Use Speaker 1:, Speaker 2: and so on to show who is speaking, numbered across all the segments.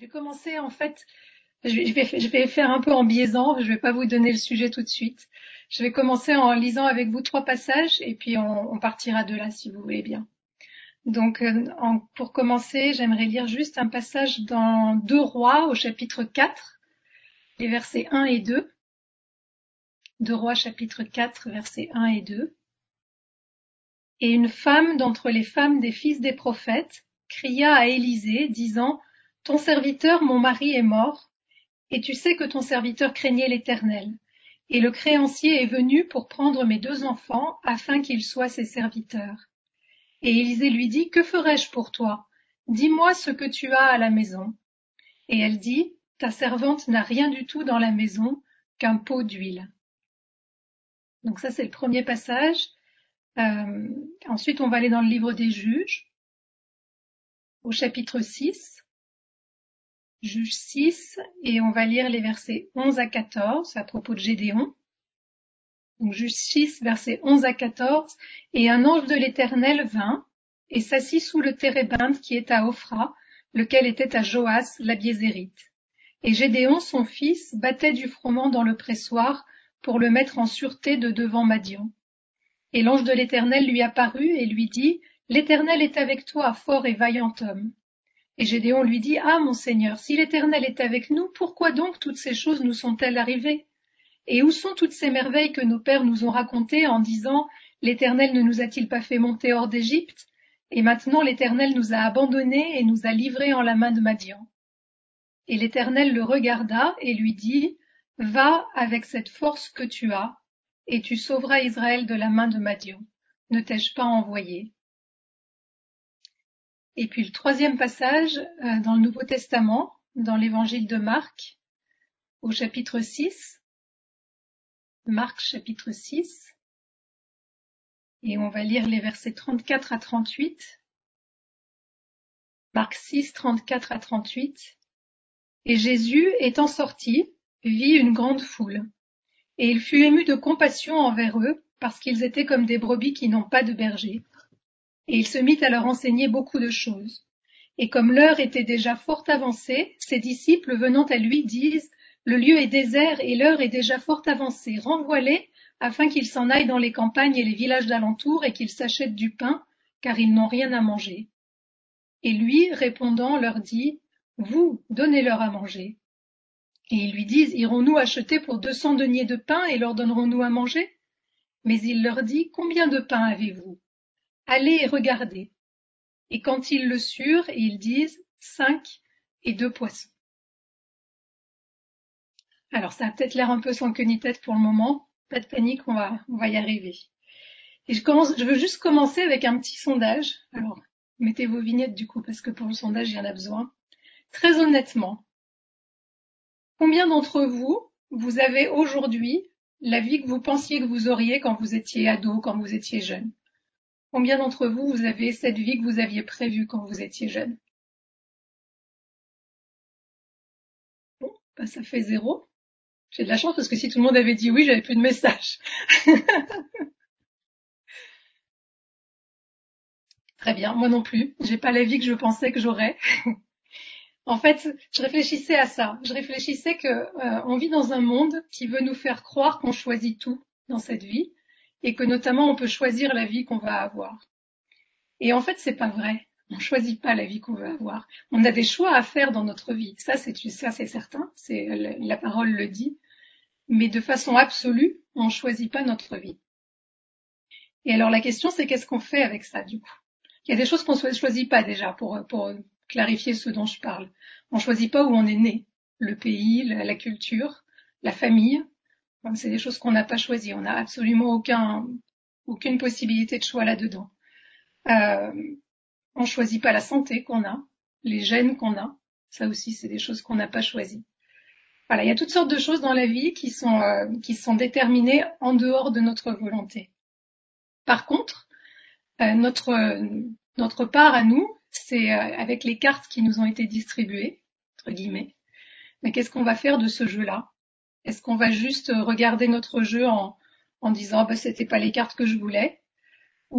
Speaker 1: vais commencer en fait, je vais faire un peu en biaisant, je vais pas vous donner le sujet tout de suite. Je vais commencer en lisant avec vous trois passages et puis on partira de là si vous voulez bien. Donc pour commencer, j'aimerais lire juste un passage dans Deux Rois au chapitre 4, les versets 1 et 2. Deux Rois chapitre 4, versets 1 et 2. Et une femme d'entre les femmes des fils des prophètes cria à Élisée, disant: Ton serviteur, mon mari, est mort, et tu sais que ton serviteur craignait l'Éternel. Et le créancier est venu pour prendre mes deux enfants, afin qu'ils soient ses serviteurs. Et Élisée lui dit: Que ferai-je pour toi? Dis-moi ce que tu as à la maison. Et elle dit: Ta servante n'a rien du tout dans la maison qu'un pot d'huile. Donc ça, c'est le premier passage. Ensuite, on va aller dans le livre des Juges, au chapitre 6, Juges 6, et on va lire les versets 11 à 14 à propos de Gédéon. Donc Juges 6, versets 11 à 14. Et un ange de l'Éternel vint et s'assit sous le térébinthe qui est à Ophra, lequel était à Joas l'Abiézérite. Et Gédéon, son fils, battait du froment dans le pressoir pour le mettre en sûreté de devant Madian. Et l'ange de l'Éternel lui apparut et lui dit: L'Éternel est avec toi, fort et vaillant homme. Et Gédéon lui dit: Ah, mon Seigneur, si l'Éternel est avec nous, pourquoi donc toutes ces choses nous sont-elles arrivées? Et où sont toutes ces merveilles que nos pères nous ont racontées en disant: L'Éternel ne nous a-t-il pas fait monter hors d'Égypte? Et maintenant l'Éternel nous a abandonnés et nous a livrés en la main de Madian. Et l'Éternel le regarda et lui dit: Va avec cette force que tu as, et tu sauveras Israël de la main de Madian. Ne t'ai-je pas envoyé? Et puis le troisième passage dans le Nouveau Testament, dans l'Évangile de Marc, au chapitre 6, Marc chapitre 6, et on va lire les versets 34 à 38. Marc 6, 34 à 38. Et Jésus, étant sorti, vit une grande foule, et il fut ému de compassion envers eux, parce qu'ils étaient comme des brebis qui n'ont pas de berger. Et il se mit à leur enseigner beaucoup de choses. Et comme l'heure était déjà fort avancée, ses disciples venant à lui disent: Le lieu est désert et l'heure est déjà fort avancée. Renvoie-les, afin qu'ils s'en aillent dans les campagnes et les villages d'alentour et qu'ils s'achètent du pain, car ils n'ont rien à manger. Et lui, répondant, leur dit: Vous, donnez-leur à manger. Et ils lui disent: Irons-nous acheter pour 200 deniers de pain et leur donnerons-nous à manger? Mais il leur dit: Combien de pain avez-vous? Allez et regardez. Et quand ils le surent, ils disent: 5 et 2 poissons. Alors ça a peut-être l'air un peu sans queue ni tête pour le moment. Pas de panique, on va y arriver. Et je veux juste commencer avec un petit sondage. Alors, mettez vos vignettes du coup, parce que pour le sondage, il y en a besoin. Très honnêtement, combien d'entre vous, vous avez aujourd'hui la vie que vous pensiez que vous auriez quand vous étiez ado, quand vous étiez jeune? Combien d'entre vous, vous avez cette vie que vous aviez prévue quand vous étiez jeune? Bon, ben ça fait 0. J'ai de la chance parce que si tout le monde avait dit oui, j'avais plus de messages. Très bien, moi non plus. J'ai pas la vie que je pensais que j'aurais. En fait, je réfléchissais à ça. Je réfléchissais que on vit dans un monde qui veut nous faire croire qu'on choisit tout dans cette vie et que notamment on peut choisir la vie qu'on va avoir. Et en fait, c'est pas vrai. On choisit pas la vie qu'on veut avoir. On a des choix à faire dans notre vie. Ça c'est certain. C'est la parole le dit. Mais de façon absolue, on choisit pas notre vie. Et alors la question, c'est qu'est-ce qu'on fait avec ça du coup? Il y a des choses qu'on ne choisit pas déjà pour clarifier ce dont je parle. On ne choisit pas où on est né, le pays, la culture, la famille. Enfin, c'est des choses qu'on n'a pas choisies. On n'a absolument aucune possibilité de choix là-dedans. Euh, on choisit pas la santé qu'on a, les gènes qu'on a. Ça aussi, c'est des choses qu'on n'a pas choisies. Voilà, il y a toutes sortes de choses dans la vie qui sont déterminées en dehors de notre volonté. Par contre, notre part à nous, c'est avec les cartes qui nous ont été distribuées, entre guillemets. Mais qu'est-ce qu'on va faire de ce jeu-là? Est-ce qu'on va juste regarder notre jeu en disant ah, bah, c'était pas les cartes que je voulais?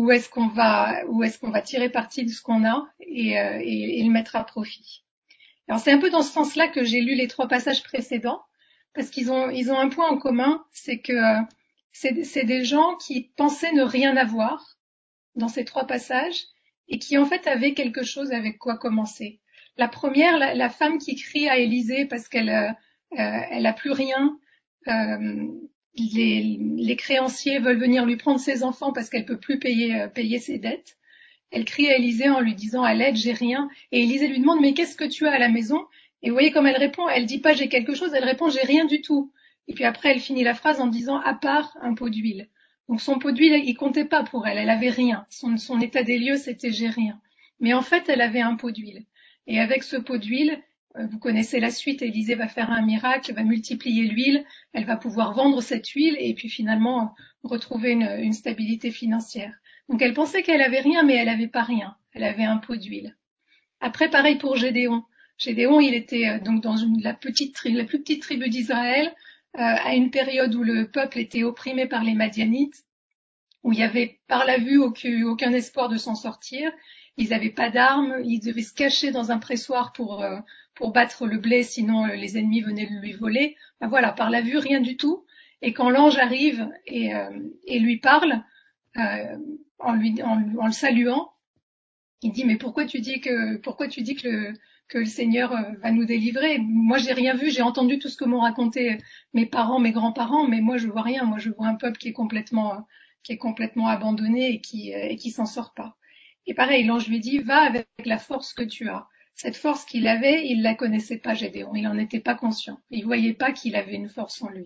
Speaker 1: Ou est-ce qu'on va tirer parti de ce qu'on a et le mettre à profit? Alors c'est un peu dans ce sens-là que j'ai lu les trois passages précédents, parce qu'ils ont un point en commun, c'est que c'est des gens qui pensaient ne rien avoir dans ces trois passages et qui en fait avaient quelque chose avec quoi commencer. La première, la femme qui crie à Élisée parce elle a plus rien. euh, les créanciers veulent venir lui prendre ses enfants parce qu'elle peut plus payer ses dettes. Elle crie à Élisée en lui disant à l'aide, j'ai rien. Et Élisée lui demande, mais qu'est-ce que tu as à la maison? Et vous voyez comme elle répond, elle dit pas j'ai quelque chose, elle répond j'ai rien du tout. Et puis après, elle finit la phrase en disant à part un pot d'huile. Donc son pot d'huile, il comptait pas pour elle, elle avait rien. Son état des lieux, c'était j'ai rien. Mais en fait, elle avait un pot d'huile. Et avec ce pot d'huile, vous connaissez la suite, Élisée va faire un miracle, va multiplier l'huile, elle va pouvoir vendre cette huile et puis finalement retrouver une stabilité financière. Donc elle pensait qu'elle avait rien, mais elle avait pas rien. Elle avait un pot d'huile. Après, pareil pour Gédéon. Gédéon, il était donc dans la plus petite tribu d'Israël, à une période où le peuple était opprimé par les Madianites, où il y avait par la vue aucun espoir de s'en sortir. Ils n'avaient pas d'armes, ils devaient se cacher dans un pressoir pour battre le blé, sinon les ennemis venaient lui voler. Ben voilà, par la vue, rien du tout. Et quand l'ange arrive et lui parle, euh, en le saluant, il dit mais pourquoi tu dis que le Seigneur va nous délivrer? Moi j'ai rien vu, j'ai entendu tout ce que m'ont raconté mes parents, mes grands-parents, mais moi je vois rien. Moi je vois un peuple qui est complètement abandonné et qui s'en sort pas. Et pareil, l'ange lui dit va avec la force que tu as. Cette force qu'il avait, il la connaissait pas, Gédéon. Il en était pas conscient. Il voyait pas qu'il avait une force en lui.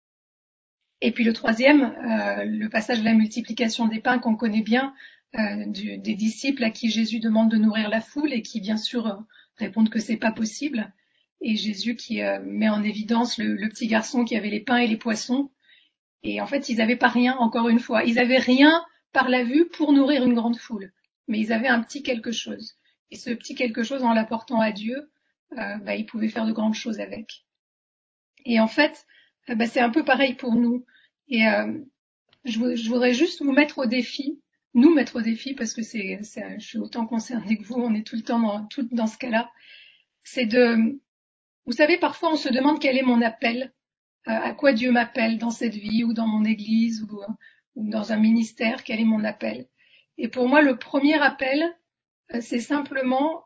Speaker 1: Et puis le troisième, le passage de la multiplication des pains qu'on connaît bien, des disciples à qui Jésus demande de nourrir la foule et qui bien sûr répondent que c'est pas possible. Et Jésus qui met en évidence le petit garçon qui avait les pains et les poissons. Et en fait, ils n'avaient pas rien, encore une fois. Ils n'avaient rien par la vue pour nourrir une grande foule. Mais ils avaient un petit quelque chose. Et ce petit quelque chose, en l'apportant à Dieu, ils pouvaient faire de grandes choses avec. Et en fait, c'est un peu pareil pour nous. Et je voudrais juste vous mettre au défi, nous mettre au défi, parce que je suis autant concernée que vous, on est tout le temps tout dans ce cas-là. C'est de, vous savez, parfois on se demande quel est mon appel, à quoi Dieu m'appelle dans cette vie ou dans mon église ou dans un ministère, quel est mon appel. Et pour moi, le premier appel, c'est simplement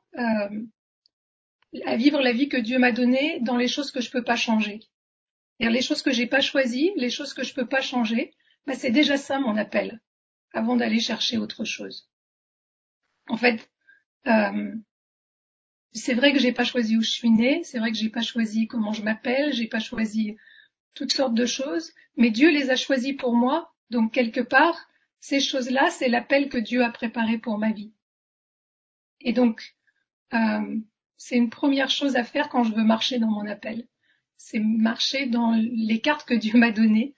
Speaker 1: à vivre la vie que Dieu m'a donnée dans les choses que je peux pas changer. C'est-à-dire les choses que j'ai pas choisies, les choses que je peux pas changer, c'est déjà ça mon appel, avant d'aller chercher autre chose. En fait, euh, c'est vrai que j'ai pas choisi où je suis née, c'est vrai que j'ai pas choisi comment je m'appelle, j'ai pas choisi toutes sortes de choses, mais Dieu les a choisies pour moi, donc quelque part, ces choses-là, c'est l'appel que Dieu a préparé pour ma vie. Et donc, euh, c'est une première chose à faire quand je veux marcher dans mon appel. C'est marcher dans les cartes que Dieu m'a données,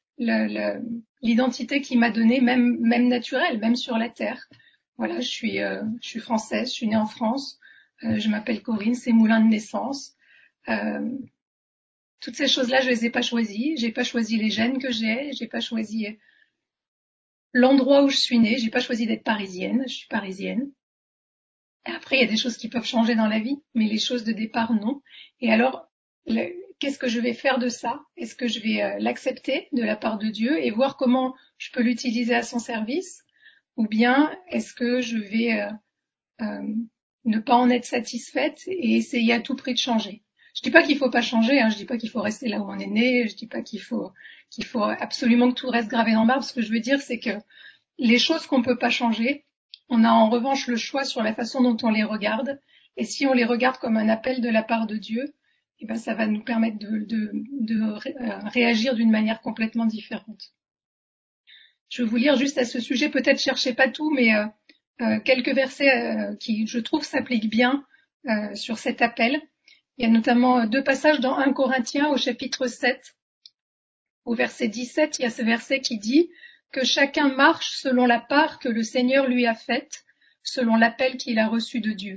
Speaker 1: l'identité qu'il m'a donnée, même naturelle, même sur la terre. Voilà, je suis française, je suis née en France, je m'appelle Corinne, c'est Moulin de naissance. Euh, Toutes ces choses-là, je les ai pas choisies. J'ai pas choisi les gènes que j'ai pas choisi l'endroit où je suis née, j'ai pas choisi d'être parisienne, je suis parisienne. Et après, il y a des choses qui peuvent changer dans la vie, mais les choses de départ, non. Et alors, qu'est-ce que je vais faire de ça? Est-ce que je vais l'accepter de la part de Dieu et voir comment je peux l'utiliser à son service? Ou bien est-ce que je vais euh, ne pas en être satisfaite et essayer à tout prix de changer? Je dis pas qu'il faut pas changer, hein, je dis pas qu'il faut rester là où on est né, je dis pas qu'il faut absolument que tout reste gravé dans le marbre. Ce que je veux dire, c'est que les choses qu'on peut pas changer, on a en revanche le choix sur la façon dont on les regarde. Et si on les regarde comme un appel de la part de Dieu, eh ben ça va nous permettre de réagir d'une manière complètement différente. Je vais vous lire juste à ce sujet, peut-être cherchez pas tout, mais quelques versets qui, je trouve, s'appliquent bien sur cet appel. Il y a notamment deux passages dans 1 Corinthiens au chapitre 7. Au verset 17, il y a ce verset qui dit que chacun marche selon la part que le Seigneur lui a faite, selon l'appel qu'il a reçu de Dieu.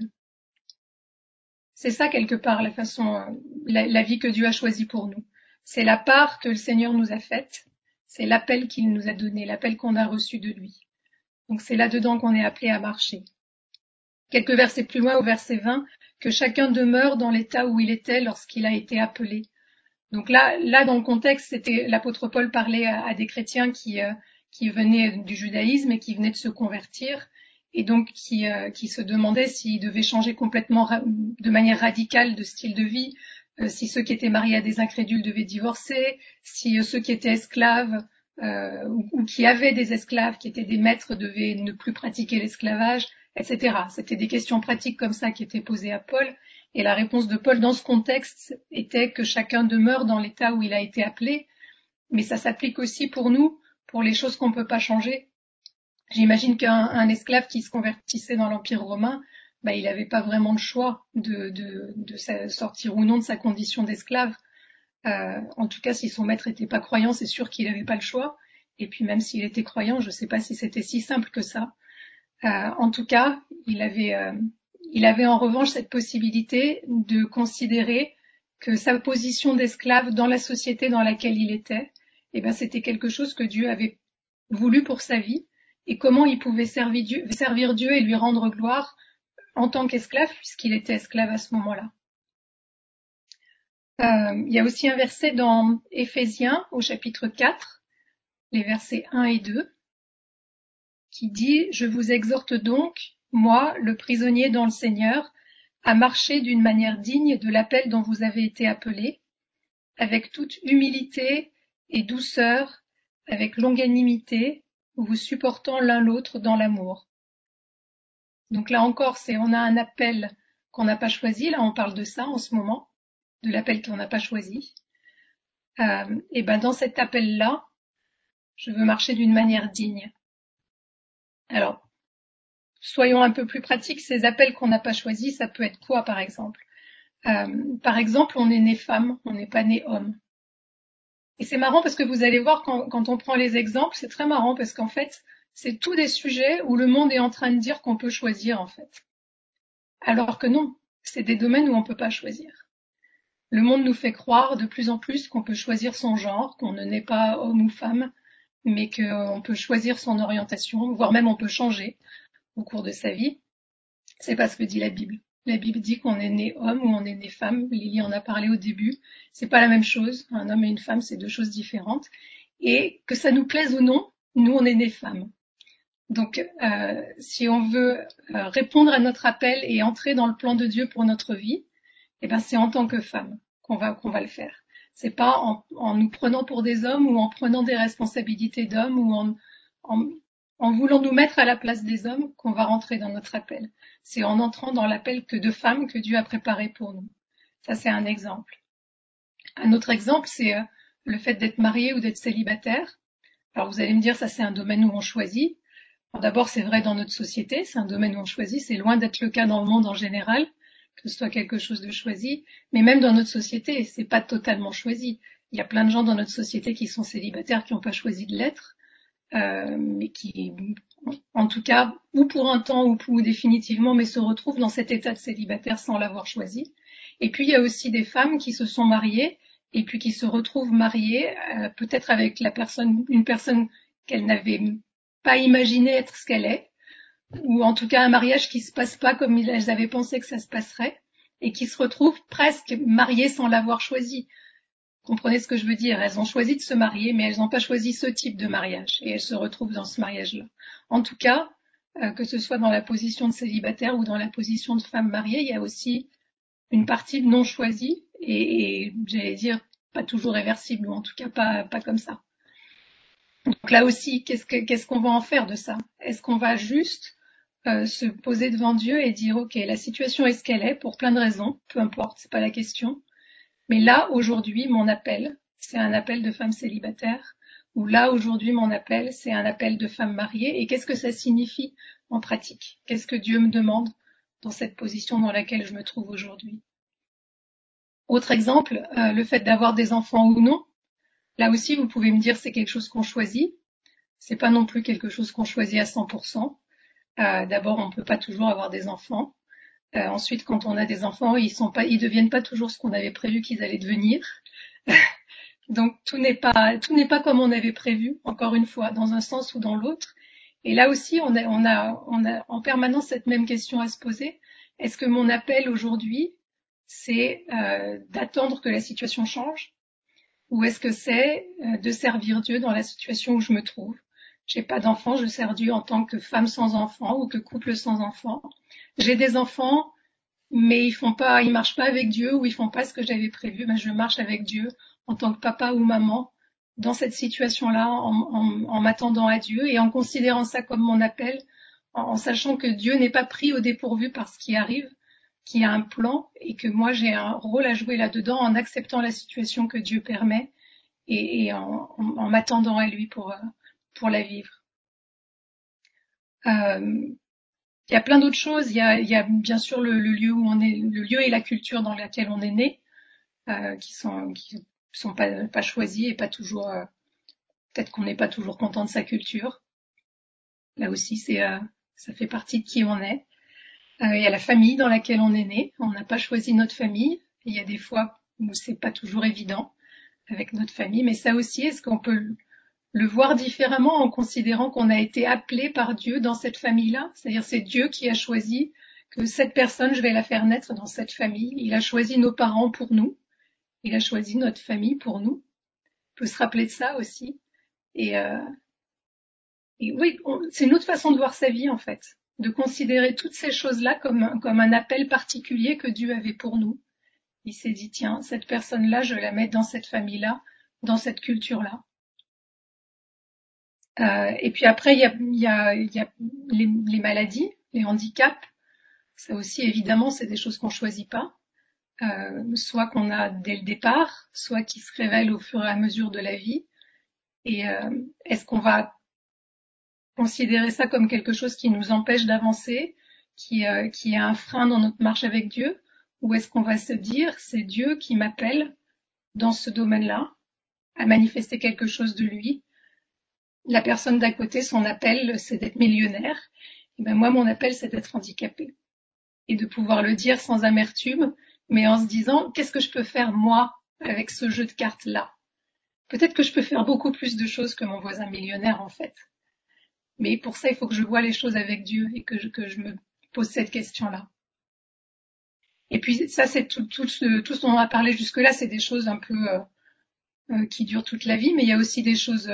Speaker 1: C'est ça quelque part la façon, la vie que Dieu a choisie pour nous. C'est la part que le Seigneur nous a faite, c'est l'appel qu'il nous a donné, l'appel qu'on a reçu de lui. Donc c'est là-dedans qu'on est appelé à marcher. Quelques versets plus loin, au verset 20, que chacun demeure dans l'état où il était lorsqu'il a été appelé. Donc là, dans le contexte, c'était l'apôtre Paul parlait à des chrétiens qui venaient du judaïsme et qui venaient de se convertir, et donc qui se demandaient s'ils devaient changer complètement de manière radicale de style de vie, si ceux qui étaient mariés à des incrédules devaient divorcer, si ceux qui étaient esclaves ou qui avaient des esclaves, qui étaient des maîtres, devaient ne plus pratiquer l'esclavage, etc. C'était des questions pratiques comme ça qui étaient posées à Paul. Et la réponse de Paul dans ce contexte était que chacun demeure dans l'état où il a été appelé, mais ça s'applique aussi pour nous, pour les choses qu'on ne peut pas changer. J'imagine qu'un esclave qui se convertissait dans l'Empire romain, il n'avait pas vraiment le choix de sortir ou non de sa condition d'esclave. En tout cas, si son maître n'était pas croyant, c'est sûr qu'il n'avait pas le choix. Et puis même s'il était croyant, je ne sais pas si c'était si simple que ça. En tout cas, il avait en revanche cette possibilité de considérer que sa position d'esclave dans la société dans laquelle il était, c'était quelque chose que Dieu avait voulu pour sa vie, et comment il pouvait servir Dieu et lui rendre gloire en tant qu'esclave, puisqu'il était esclave à ce moment-là. Il y a aussi un verset dans Éphésiens au chapitre 4, les versets 1 et 2, qui dit « Je vous exhorte donc, moi, le prisonnier dans le Seigneur, à marcher d'une manière digne de l'appel dont vous avez été appelés, avec toute humilité et douceur, avec longanimité, vous supportant l'un l'autre dans l'amour. » Donc là encore, on a un appel qu'on n'a pas choisi, là on parle de ça en ce moment, de l'appel qu'on n'a pas choisi. Et dans cet appel-là, je veux marcher d'une manière digne. Alors, soyons un peu plus pratiques, ces appels qu'on n'a pas choisis, ça peut être quoi par exemple? Par exemple, on est né femme, on n'est pas né homme. Et c'est marrant parce que vous allez voir quand on prend les exemples, c'est très marrant parce qu'en fait, c'est tous des sujets où le monde est en train de dire qu'on peut choisir en fait. Alors que non, c'est des domaines où on ne peut pas choisir. Le monde nous fait croire de plus en plus qu'on peut choisir son genre, qu'on ne naît pas homme ou femme, mais qu'on peut choisir son orientation, voire même on peut changer au cours de sa vie. C'est pas ce que dit la Bible. La Bible dit qu'on est né homme ou on est né femme. Lily en a parlé au début. C'est pas la même chose. Un homme et une femme, c'est deux choses différentes. Et que ça nous plaise ou non, nous, on est né femme. Donc, si on veut répondre à notre appel et entrer dans le plan de Dieu pour notre vie, c'est en tant que femme qu'on va le faire. C'est pas en nous prenant pour des hommes ou en prenant des responsabilités d'hommes ou en voulant nous mettre à la place des hommes qu'on va rentrer dans notre appel. C'est en entrant dans l'appel que de femmes que Dieu a préparé pour nous. Ça, c'est un exemple. Un autre exemple, c'est le fait d'être marié ou d'être célibataire. Alors, vous allez me dire, ça, c'est un domaine où on choisit. D'abord, c'est vrai dans notre société, c'est un domaine où on choisit. C'est loin d'être le cas dans le monde en général, que ce soit quelque chose de choisi. Mais même dans notre société, c'est pas totalement choisi. Il y a plein de gens dans notre société qui sont célibataires, qui n'ont pas choisi de l'être. Mais qui, en tout cas, ou pour un temps ou définitivement, mais se retrouvent dans cet état de célibataire sans l'avoir choisi. Et puis il y a aussi des femmes qui se sont mariées et puis qui se retrouvent mariées, peut-être avec une personne qu'elles n'avaient pas imaginé être ce qu'elle est, ou en tout cas un mariage qui se passe pas comme elles avaient pensé que ça se passerait, et qui se retrouvent presque mariées sans l'avoir choisi. Comprenez ce que je veux dire? Elles ont choisi de se marier, mais elles n'ont pas choisi ce type de mariage, et elles se retrouvent dans ce mariage-là. En tout cas, que ce soit dans la position de célibataire ou dans la position de femme mariée, il y a aussi une partie non choisie, et j'allais dire pas toujours réversible, ou en tout cas pas comme ça. Donc là aussi, qu'est-ce qu'on va en faire de ça? Est-ce qu'on va juste se poser devant Dieu et dire, ok, la situation est ce qu'elle est, pour plein de raisons, peu importe, c'est pas la question. Mais là, aujourd'hui, mon appel, c'est un appel de femme célibataire, ou là, aujourd'hui, mon appel, c'est un appel de femme mariée. Et qu'est-ce que ça signifie en pratique? Qu'est-ce que Dieu me demande dans cette position dans laquelle je me trouve aujourd'hui? Autre exemple, le fait d'avoir des enfants ou non. Là aussi, vous pouvez me dire c'est quelque chose qu'on choisit. C'est pas non plus quelque chose qu'on choisit à 100%. D'abord, on peut pas toujours avoir des enfants. Ensuite, quand on a des enfants, ils deviennent pas toujours ce qu'on avait prévu qu'ils allaient devenir. Donc tout n'est pas comme on avait prévu, encore une fois, dans un sens ou dans l'autre. Et là aussi, on a en permanence cette même question à se poser. Est-ce que mon appel aujourd'hui, c'est d'attendre que la situation change, ou est-ce que c'est de servir Dieu dans la situation où je me trouve? J'ai pas d'enfant, je sers Dieu en tant que femme sans enfant ou que couple sans enfant. J'ai des enfants, mais ils marchent pas avec Dieu ou ils font pas ce que j'avais prévu. Ben, je marche avec Dieu en tant que papa ou maman dans cette situation-là, en m'attendant à Dieu et en considérant ça comme mon appel, en sachant que Dieu n'est pas pris au dépourvu par ce qui arrive, qu'il y a un plan et que moi j'ai un rôle à jouer là-dedans en acceptant la situation que Dieu permet et en m'attendant à lui pour la vivre. Euh, il y a plein d'autres choses. Il y a bien sûr le lieu où on est, le lieu et la culture dans laquelle on est né, qui sont pas choisis et pas toujours. Peut-être qu'on n'est pas toujours content de sa culture. Là aussi, ça fait partie de qui on est. Il y a la famille dans laquelle on est né. On n'a pas choisi notre famille. Il y a des fois où c'est pas toujours évident avec notre famille, mais ça aussi, est-ce qu'on peut le voir différemment en considérant qu'on a été appelé par Dieu dans cette famille-là? C'est-à-dire c'est Dieu qui a choisi que cette personne, je vais la faire naître dans cette famille. Il a choisi nos parents pour nous. Il a choisi notre famille pour nous. On peut se rappeler de ça aussi. Et, euh, et oui, c'est une autre façon de voir sa vie en fait, de considérer toutes ces choses-là comme un appel particulier que Dieu avait pour nous. Il s'est dit, tiens, cette personne-là, je la mets dans cette famille-là, dans cette culture-là. Et puis après, il y a les maladies, les handicaps. Ça aussi, évidemment, c'est des choses qu'on choisit pas. Soit qu'on a dès le départ, soit qui se révèlent au fur et à mesure de la vie. Et est-ce qu'on va considérer ça comme quelque chose qui nous empêche d'avancer, qui est un frein dans notre marche avec Dieu, ou est-ce qu'on va se dire, c'est Dieu qui m'appelle dans ce domaine-là, à manifester quelque chose de lui. La personne d'à côté, son appel, c'est d'être millionnaire. Et ben moi, mon appel, c'est d'être handicapé. Et de pouvoir le dire sans amertume, mais en se disant, qu'est-ce que je peux faire moi avec ce jeu de cartes-là? Peut-être que je peux faire beaucoup plus de choses que mon voisin millionnaire, en fait. Mais pour ça, il faut que je vois les choses avec Dieu et que je me pose cette question-là. Et puis ça, c'est tout ce dont on a parlé jusque-là, c'est des choses un peu qui durent toute la vie, mais il y a aussi des choses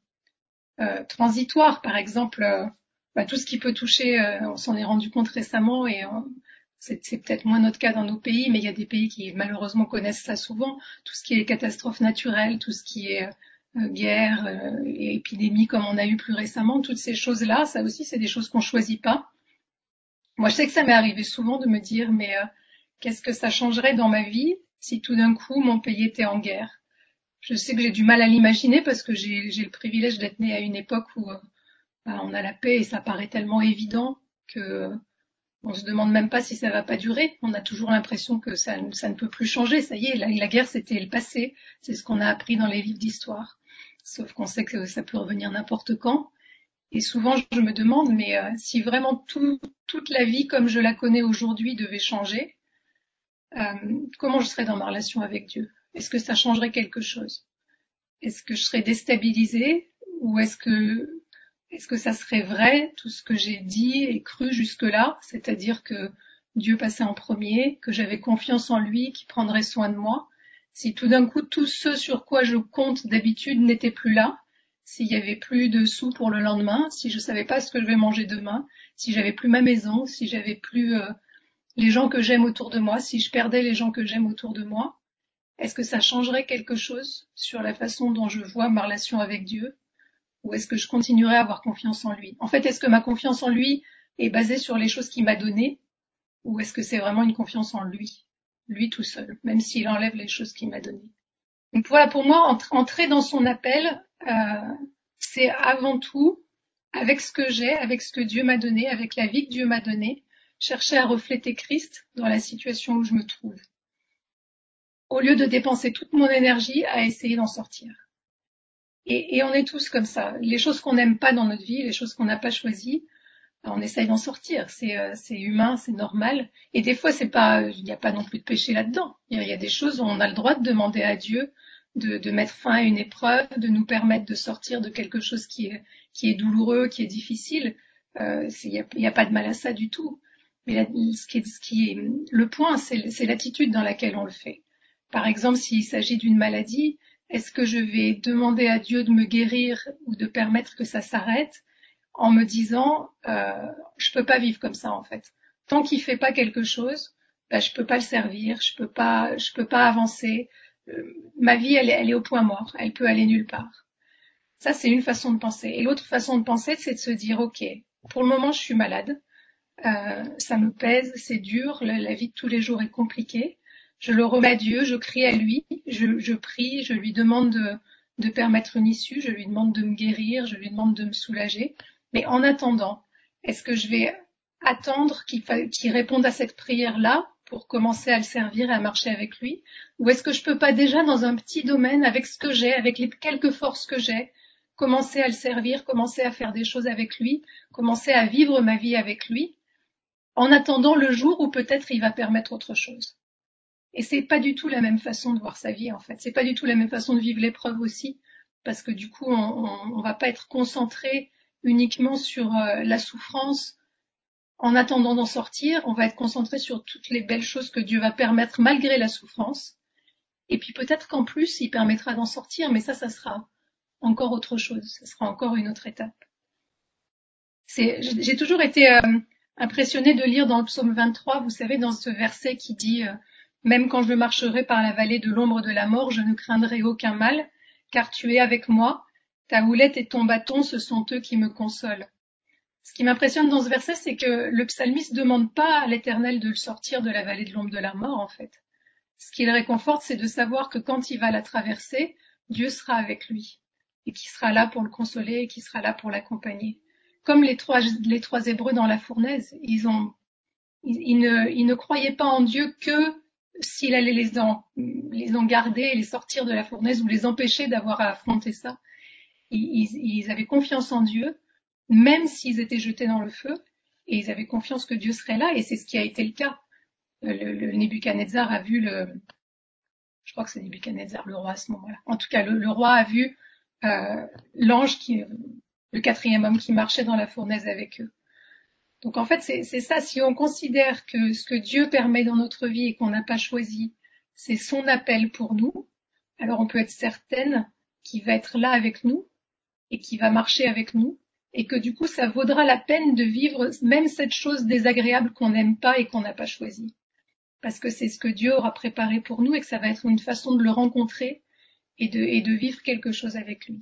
Speaker 1: transitoires. Par exemple, tout ce qui peut toucher, on s'en est rendu compte récemment et c'est peut-être moins notre cas dans nos pays, mais il y a des pays qui malheureusement connaissent ça souvent. Tout ce qui est catastrophes naturelles, tout ce qui est guerre et épidémie comme on a eu plus récemment, toutes ces choses-là, ça aussi, c'est des choses qu'on choisit pas. Moi, je sais que ça m'est arrivé souvent de me dire, mais qu'est-ce que ça changerait dans ma vie si tout d'un coup mon pays était en guerre? Je sais que j'ai du mal à l'imaginer parce que j'ai le privilège d'être née à une époque où on a la paix et ça paraît tellement évident que on se demande même pas si ça va pas durer. On a toujours l'impression que ça ne peut plus changer. Ça y est, la guerre c'était le passé. C'est ce qu'on a appris dans les livres d'histoire. Sauf qu'on sait que ça peut revenir n'importe quand. Et souvent, je me demande, mais si vraiment toute la vie comme je la connais aujourd'hui devait changer, comment je serais dans ma relation avec Dieu? Est-ce que ça changerait quelque chose? Est-ce que je serais déstabilisée ou est-ce que ça serait vrai tout ce que j'ai dit et cru jusque-là, c'est-à-dire que Dieu passait en premier, que j'avais confiance en lui, qu'il prendrait soin de moi. Si tout d'un coup tout ce sur quoi je compte d'habitude n'était plus là, s'il y avait plus de sous pour le lendemain, si je savais pas ce que je vais manger demain, si j'avais plus ma maison, si j'avais plus les gens que j'aime autour de moi, si je perdais les gens que j'aime autour de moi, est-ce que ça changerait quelque chose sur la façon dont je vois ma relation avec Dieu? Ou est-ce que je continuerai à avoir confiance en lui? En fait, est-ce que ma confiance en lui est basée sur les choses qu'il m'a données? Ou est-ce que c'est vraiment une confiance en lui? Lui tout seul, même s'il enlève les choses qu'il m'a données. Donc voilà, pour moi, entrer dans son appel, c'est avant tout, avec ce que j'ai, avec ce que Dieu m'a donné, avec la vie que Dieu m'a donnée, chercher à refléter Christ dans la situation où je me trouve, au lieu de dépenser toute mon énergie à essayer d'en sortir. Et on est tous comme ça. Les choses qu'on n'aime pas dans notre vie, les choses qu'on n'a pas choisies, on essaye d'en sortir. C'est humain, c'est normal. Et des fois, il n'y a pas non plus de péché là-dedans. Il y a des choses où on a le droit de demander à Dieu de mettre fin à une épreuve, de nous permettre de sortir de quelque chose qui est douloureux, qui est difficile. Il n'y a pas de mal à ça du tout. Mais le point, c'est l'attitude dans laquelle on le fait. Par exemple, s'il s'agit d'une maladie, est-ce que je vais demander à Dieu de me guérir ou de permettre que ça s'arrête en me disant je peux pas vivre comme ça en fait. Tant qu'il fait pas quelque chose, ben, je peux pas le servir, je peux pas avancer. Ma vie, elle est au point mort, elle peut aller nulle part. Ça, c'est une façon de penser. Et l'autre façon de penser, c'est de se dire ok, pour le moment, je suis malade. Ça me pèse, c'est dur, la vie de tous les jours est compliquée. Je le remets à Dieu, je crie à lui, je prie, je lui demande de permettre une issue, je lui demande de me guérir, je lui demande de me soulager. Mais en attendant, est-ce que je vais attendre qu'il réponde à cette prière-là pour commencer à le servir et à marcher avec lui? Ou est-ce que je peux pas déjà dans un petit domaine, avec ce que j'ai, avec les quelques forces que j'ai, commencer à le servir, commencer à faire des choses avec lui, commencer à vivre ma vie avec lui? En attendant le jour où peut-être il va permettre autre chose. Et c'est pas du tout la même façon de voir sa vie, en fait. C'est pas du tout la même façon de vivre l'épreuve aussi, parce que du coup, on va pas être concentré uniquement sur la souffrance en attendant d'en sortir. On va être concentré sur toutes les belles choses que Dieu va permettre malgré la souffrance. Et puis peut-être qu'en plus, il permettra d'en sortir, mais ça sera encore autre chose. Ça sera encore une autre étape. J'ai toujours été impressionnée de lire dans le psaume 23, vous savez, dans ce verset qui dit même quand je marcherai par la vallée de l'ombre de la mort, je ne craindrai aucun mal, car tu es avec moi, ta houlette et ton bâton, ce sont eux qui me consolent. Ce qui m'impressionne dans ce verset, c'est que le psalmiste ne demande pas à l'Éternel de le sortir de la vallée de l'ombre de la mort, en fait. Ce qui le réconforte, c'est de savoir que quand il va la traverser, Dieu sera avec lui, et qui sera là pour le consoler, et qui sera là pour l'accompagner. Comme les trois Hébreux dans la fournaise, ils ne croyaient pas en Dieu que s'il allait les en garder et les sortir de la fournaise ou les empêcher d'avoir à affronter ça. Ils avaient confiance en Dieu, même s'ils étaient jetés dans le feu, et ils avaient confiance que Dieu serait là, et c'est ce qui a été le cas. Le Nebuchadnezzar a vu je crois que c'est Nebuchadnezzar, le roi à ce moment-là. En tout cas, le roi a vu l'ange le quatrième homme qui marchait dans la fournaise avec eux. Donc en fait, c'est ça. Si on considère que ce que Dieu permet dans notre vie et qu'on n'a pas choisi, c'est son appel pour nous, alors on peut être certaine qu'il va être là avec nous et qu'il va marcher avec nous et que du coup, ça vaudra la peine de vivre même cette chose désagréable qu'on n'aime pas et qu'on n'a pas choisie. Parce que c'est ce que Dieu aura préparé pour nous et que ça va être une façon de le rencontrer et de vivre quelque chose avec lui.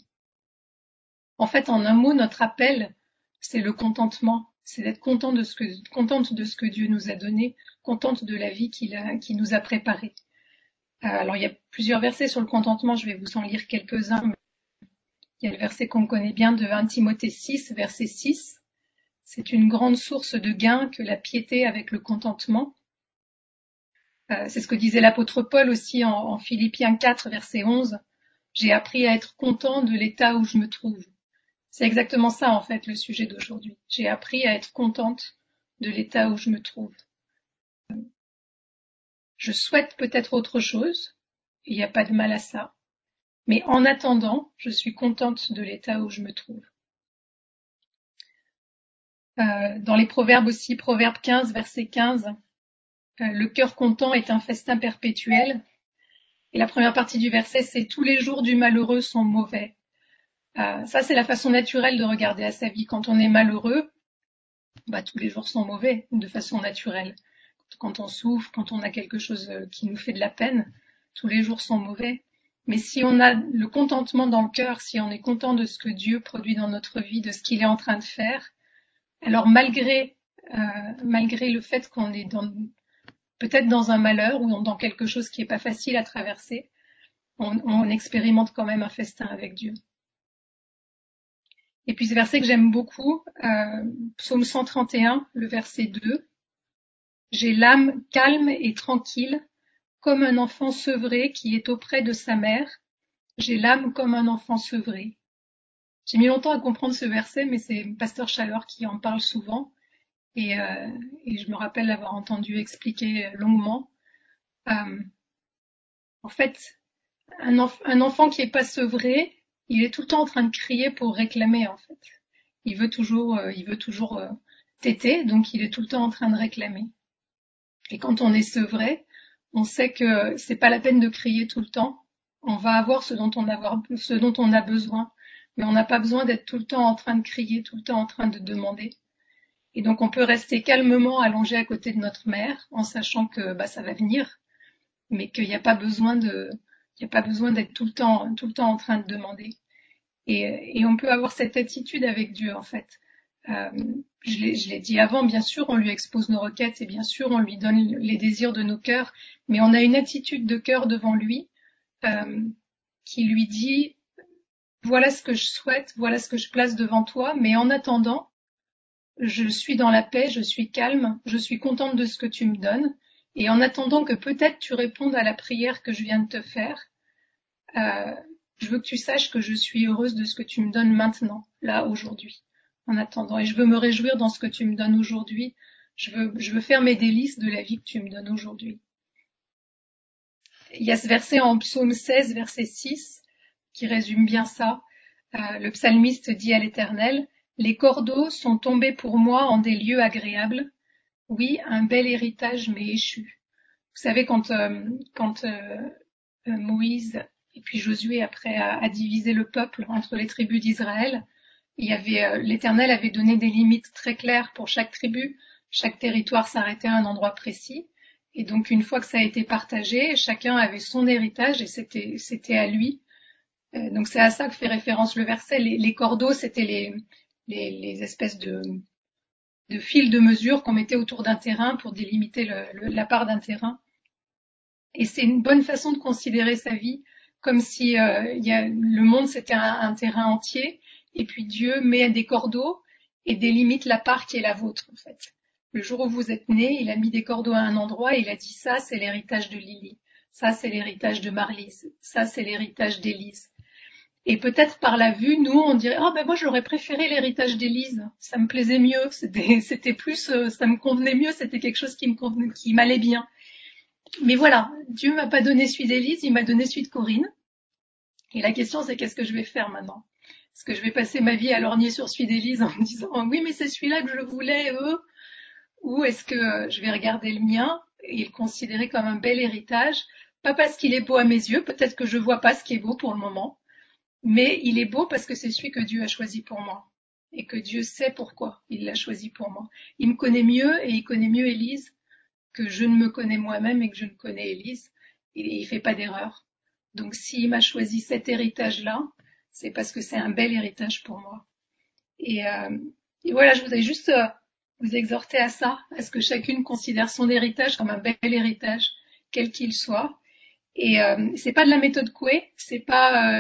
Speaker 1: En fait, en un mot, notre appel, c'est le contentement. C'est d'être contente de ce que Dieu nous a donné, contente de la vie qu'il nous a préparée. Alors, il y a plusieurs versets sur le contentement, je vais vous en lire quelques-uns. Il y a le verset qu'on connaît bien de 1 Timothée 6, verset 6. C'est une grande source de gain que la piété avec le contentement. C'est ce que disait l'apôtre Paul aussi en Philippiens 4, verset 11. J'ai appris à être content de l'état où je me trouve. C'est exactement ça, en fait, le sujet d'aujourd'hui. J'ai appris à être contente de l'état où je me trouve. Je souhaite peut-être autre chose, il n'y a pas de mal à ça, mais en attendant, je suis contente de l'état où je me trouve. Dans les proverbes aussi, proverbe 15, verset 15, le cœur content est un festin perpétuel. Et la première partie du verset, c'est tous les jours du malheureux sont mauvais. Ça, c'est la façon naturelle de regarder à sa vie. Quand on est malheureux, tous les jours sont mauvais de façon naturelle. Quand on souffre, quand on a quelque chose qui nous fait de la peine, tous les jours sont mauvais. Mais si on a le contentement dans le cœur, si on est content de ce que Dieu produit dans notre vie, de ce qu'il est en train de faire, alors malgré le fait qu'on est peut-être dans un malheur ou dans quelque chose qui n'est pas facile à traverser, on expérimente quand même un festin avec Dieu. Et puis ce verset que j'aime beaucoup, psaume 131, le verset 2. J'ai l'âme calme et tranquille, comme un enfant sevré qui est auprès de sa mère. J'ai l'âme comme un enfant sevré. J'ai mis longtemps à comprendre ce verset, mais c'est Pasteur Chaleur qui en parle souvent. Et je me rappelle l'avoir entendu expliquer longuement. En fait, un enfant qui est pas sevré, il est tout le temps en train de crier pour réclamer, en fait. Il veut toujours tété, donc il est tout le temps en train de réclamer. Et quand on est sevré, on sait que c'est pas la peine de crier tout le temps. On va avoir ce dont on a besoin, mais on n'a pas besoin d'être tout le temps en train de crier, tout le temps en train de demander. Et donc on peut rester calmement allongé à côté de notre mère, en sachant que bah, ça va venir, mais qu'il n'y a pas besoin il n'y a pas besoin d'être tout le temps en train de demander. Et on peut avoir cette attitude avec Dieu en fait. Euh, je l'ai dit avant, bien sûr, on lui expose nos requêtes et bien sûr, on lui donne les désirs de nos cœurs, mais on a une attitude de cœur devant lui euh, qui lui dit, voilà ce que je souhaite, voilà ce que je place devant toi, mais en attendant, je suis dans la paix, je suis calme, je suis contente de ce que tu me donnes, et en attendant que peut-être tu répondes à la prière que je viens de te faire, euh, je veux que tu saches que je suis heureuse de ce que tu me donnes maintenant, là, aujourd'hui, en attendant. Et je veux me réjouir dans ce que tu me donnes aujourd'hui. Je veux faire mes délices de la vie que tu me donnes aujourd'hui. Il y a ce verset en psaume 16, verset 6, qui résume bien ça. Le psalmiste dit à l'Éternel, les cordeaux sont tombés pour moi en des lieux agréables. Oui, un bel héritage m'est échu. Vous savez, quand Moïse et puis Josué après a divisé le peuple entre les tribus d'Israël, l'Éternel avait donné des limites très claires pour chaque tribu. Chaque territoire s'arrêtait à un endroit précis. Et donc une fois que ça a été partagé, chacun avait son héritage et c'était à lui. Donc c'est à ça que fait référence le verset. Les cordeaux, c'était les espèces de fils de mesure qu'on mettait autour d'un terrain pour délimiter la part d'un terrain. Et c'est une bonne façon de considérer sa vie, comme si le monde c'était un terrain entier, et puis Dieu met des cordeaux et délimite la part qui est la vôtre en fait. Le jour où vous êtes né, il a mis des cordeaux à un endroit et il a dit ça c'est l'héritage de Lily, ça c'est l'héritage de Marlise, ça c'est l'héritage d'Élise. Et peut-être par la vue, nous on dirait ah ben moi j'aurais préféré l'héritage d'Élise, ça me plaisait mieux, c'était plus, ça me convenait mieux, c'était quelque chose qui m'allait bien. Mais voilà, Dieu m'a pas donné celui d'Élise, il m'a donné celui de Corinne. Et la question, c'est qu'est-ce que je vais faire maintenant? Est-ce que je vais passer ma vie à lorgner sur celui d'Élise en me disant oui, mais c'est celui-là que je voulais, ou est-ce que je vais regarder le mien et le considérer comme un bel héritage, pas parce qu'il est beau à mes yeux, peut-être que je vois pas ce qui est beau pour le moment, mais il est beau parce que c'est celui que Dieu a choisi pour moi et que Dieu sait pourquoi il l'a choisi pour moi. Il me connaît mieux et il connaît mieux Élise que je ne me connais moi-même et que je ne connais Élise, il fait pas d'erreur. Donc s'il m'a choisi cet héritage-là, c'est parce que c'est un bel héritage pour moi. Et, euh, et voilà, je voudrais juste vous exhorter à ça, à ce que chacune considère son héritage comme un bel héritage, quel qu'il soit. Et c'est pas de la méthode Coué, c'est pas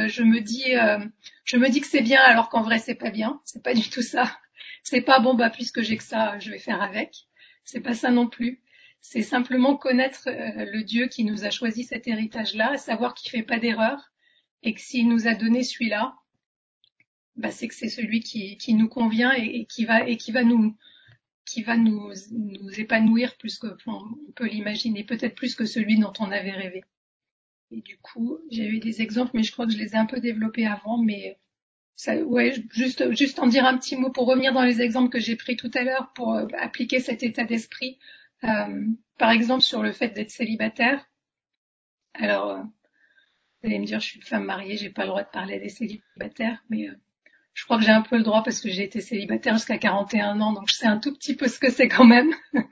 Speaker 1: je me dis que c'est bien alors qu'en vrai c'est pas bien, c'est pas du tout ça. C'est pas bon bah puisque j'ai que ça, je vais faire avec. C'est pas ça non plus. C'est simplement connaître le Dieu qui nous a choisi cet héritage-là, savoir qu'il fait pas d'erreur et que s'il nous a donné celui-là, bah c'est que c'est celui qui nous convient et qui va nous épanouir plus que on peut l'imaginer, peut-être plus que celui dont on avait rêvé. Et du coup, j'ai eu des exemples, mais je crois que je les ai un peu développés avant, mais ça, ouais, juste en dire un petit mot pour revenir dans les exemples que j'ai pris tout à l'heure pour appliquer cet état d'esprit. Par exemple, sur le fait d'être célibataire. Alors, vous allez me dire, je suis une femme mariée, j'ai pas le droit de parler des célibataires, mais je crois que j'ai un peu le droit parce que j'ai été célibataire jusqu'à 41 ans, donc je sais un tout petit peu ce que c'est quand même.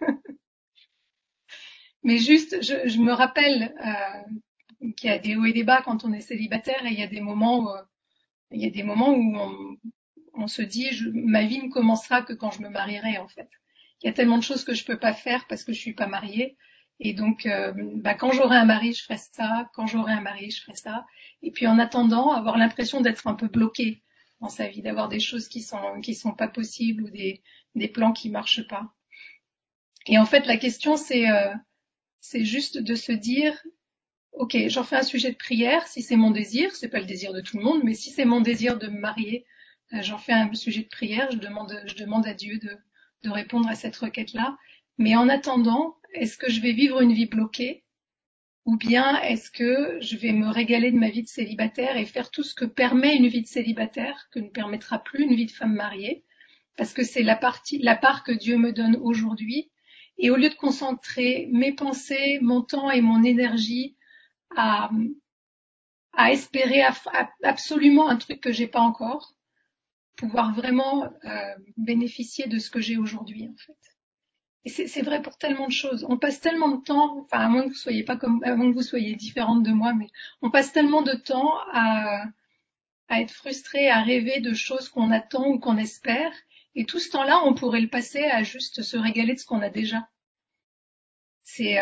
Speaker 1: Mais juste, je me rappelle qu'il y a des hauts et des bas quand on est célibataire et il y a des moments où on se dit, ma vie ne commencera que quand je me marierai, en fait. Il y a tellement de choses que je peux pas faire parce que je suis pas mariée. Et donc, bah, quand j'aurai un mari, je ferai ça. Quand j'aurai un mari, je ferai ça. Et puis, en attendant, avoir l'impression d'être un peu bloqué dans sa vie, d'avoir des choses qui sont pas possibles ou des plans qui marchent pas. Et en fait, la question, c'est juste de se dire, ok, j'en fais un sujet de prière si c'est mon désir, c'est pas le désir de tout le monde, mais si c'est mon désir de me marier, j'en fais un sujet de prière, je demande à Dieu de répondre à cette requête-là. Mais en attendant, est-ce que je vais vivre une vie bloquée ou bien est-ce que je vais me régaler de ma vie de célibataire et faire tout ce que permet une vie de célibataire, que ne permettra plus une vie de femme mariée, parce que c'est la part que Dieu me donne aujourd'hui. Et au lieu de concentrer mes pensées, mon temps et mon énergie à, à espérer absolument un truc que j'ai pas encore, pouvoir vraiment bénéficier de ce que j'ai aujourd'hui, en fait. Et c'est vrai pour tellement de choses. On passe tellement de temps, enfin à moins que vous soyez pas comme, à moins que vous soyez différente de moi, mais on passe tellement de temps à être frustré, à rêver de choses qu'on attend ou qu'on espère. Et tout ce temps-là, on pourrait le passer à juste se régaler de ce qu'on a déjà. C'est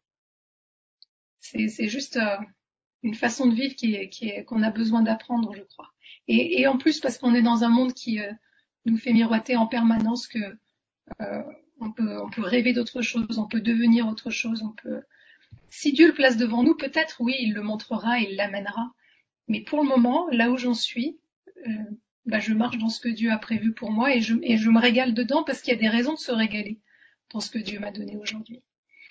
Speaker 1: c'est juste une façon de vivre qu'on a besoin d'apprendre, je crois. Et en plus, parce qu'on est dans un monde qui nous fait miroiter en permanence que euh, on peut rêver d'autre chose, on peut devenir autre chose, on peut. Si Dieu le place devant nous, peut-être oui, il le montrera, il l'amènera. Mais pour le moment, là où j'en suis, euh, bah, je marche dans ce que Dieu a prévu pour moi et je me régale dedans parce qu'il y a des raisons de se régaler dans ce que Dieu m'a donné aujourd'hui.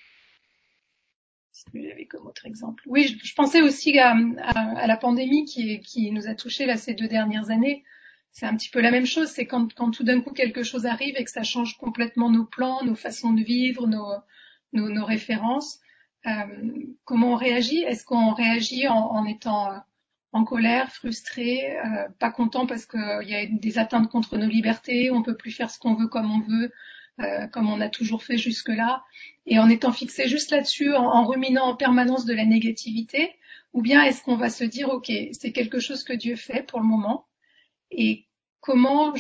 Speaker 1: Si vous avez comme autre exemple. Oui, je pensais aussi à la pandémie qui nous a touchés là ces 2 dernières années. C'est un petit peu la même chose. C'est quand tout d'un coup quelque chose arrive et que ça change complètement nos plans, nos façons de vivre, nos références. Euh, Comment on réagit? Est-ce qu'on réagit en étant en colère, frustré, pas content parce qu'il y a des atteintes contre nos libertés, on peut plus faire ce qu'on veut comme on veut, comme on a toujours fait jusque-là, et en étant fixé juste là-dessus, en ruminant en permanence de la négativité, ou bien est-ce qu'on va se dire, ok, c'est quelque chose que Dieu fait pour le moment, et comment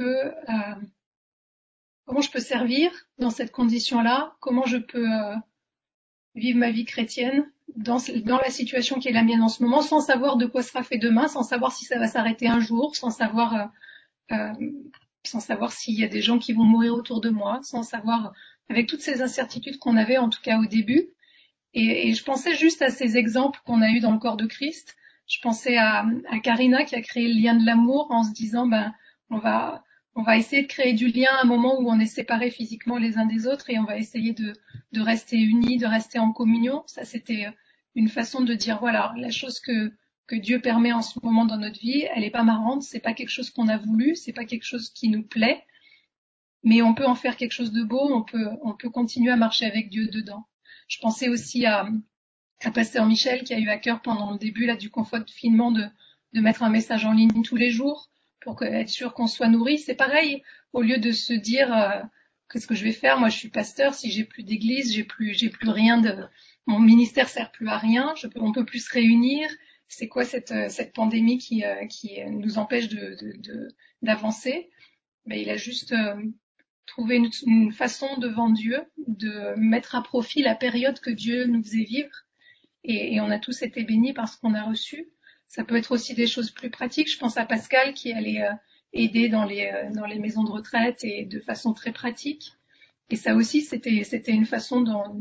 Speaker 1: comment je peux servir dans cette condition-là, comment je peux vivre ma vie chrétienne dans la situation qui est la mienne en ce moment, sans savoir de quoi sera fait demain, sans savoir si ça va s'arrêter un jour, euh, sans savoir s'il y a des gens qui vont mourir autour de moi, sans savoir, avec toutes ces incertitudes qu'on avait en tout cas au début. Et je pensais juste à ces exemples qu'on a eus dans le corps de Christ. Je pensais à Karina qui a créé le lien de l'amour en se disant, ben, on va, on va essayer de créer du lien à un moment où on est séparés physiquement les uns des autres et on va essayer de rester unis, de rester en communion. Ça, c'était une façon de dire, voilà, la chose que Dieu permet en ce moment dans notre vie, elle est pas marrante, c'est pas quelque chose qu'on a voulu, c'est pas quelque chose qui nous plaît, mais on peut en faire quelque chose de beau, on peut continuer à marcher avec Dieu dedans. Je pensais aussi à Pasteur Michel qui a eu à cœur pendant le début là, du confinement de mettre un message en ligne tous les jours pour être sûr qu'on soit nourri. C'est pareil, au lieu de se dire qu'est-ce que je vais faire, moi je suis pasteur, si j'ai plus d'église, j'ai plus rien de, mon ministère sert plus à rien, on peut plus se réunir. C'est quoi cette pandémie qui nous empêche d'avancer? Ben, il a juste trouvé une façon devant Dieu de mettre à profit la période que Dieu nous faisait vivre et on a tous été bénis par ce qu'on a reçu. Ça peut être aussi des choses plus pratiques. Je pense à Pascal qui allait aider dans les maisons de retraite et de façon très pratique. Et ça aussi, c'était une façon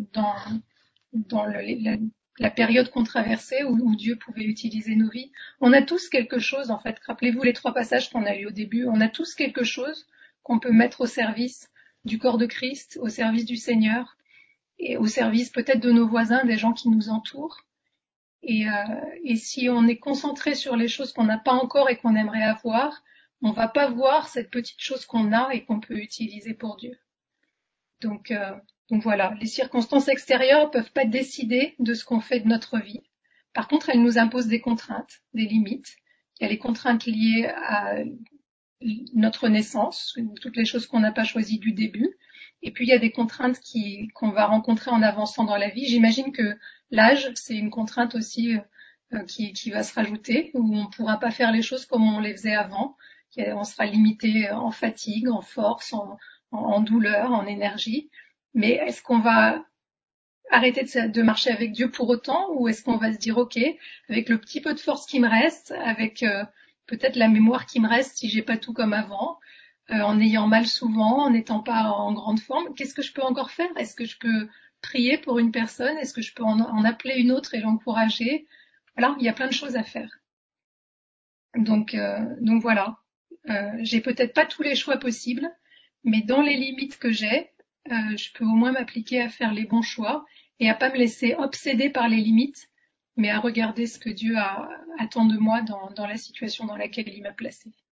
Speaker 1: dans la période qu'on traversait où Dieu pouvait utiliser nos vies. On a tous quelque chose, en fait. Rappelez-vous les 3 passages qu'on a lus au début. On a tous quelque chose qu'on peut mettre au service du corps de Christ, au service du Seigneur et au service peut-être de nos voisins, des gens qui nous entourent. Et si on est concentré sur les choses qu'on n'a pas encore et qu'on aimerait avoir, on va pas voir cette petite chose qu'on a et qu'on peut utiliser pour Dieu. Donc, euh, donc voilà, les circonstances extérieures peuvent pas décider de ce qu'on fait de notre vie. Par contre, elles nous imposent des contraintes, des limites. Il y a les contraintes liées à notre naissance, toutes les choses qu'on n'a pas choisies du début. Et puis il y a des contraintes qu'on va rencontrer en avançant dans la vie. J'imagine que l'âge, c'est une contrainte aussi qui va se rajouter, où on ne pourra pas faire les choses comme on les faisait avant. On sera limité en fatigue, en force, en douleur, en énergie. Mais est-ce qu'on va arrêter de marcher avec Dieu pour autant, ou est-ce qu'on va se dire, ok, avec le petit peu de force qui me reste, avec peut-être la mémoire qui me reste si j'ai pas tout comme avant, en ayant mal souvent, en n'étant pas en grande forme, qu'est-ce que je peux encore faire? Est-ce que je peux prier pour une personne? Est-ce que je peux en appeler une autre et l'encourager? Voilà, il y a plein de choses à faire. Donc voilà. J'ai peut-être pas tous les choix possibles, mais dans les limites que j'ai, je peux au moins m'appliquer à faire les bons choix et à pas me laisser obséder par les limites, mais à regarder ce que Dieu attend de moi dans la situation dans laquelle il m'a placée.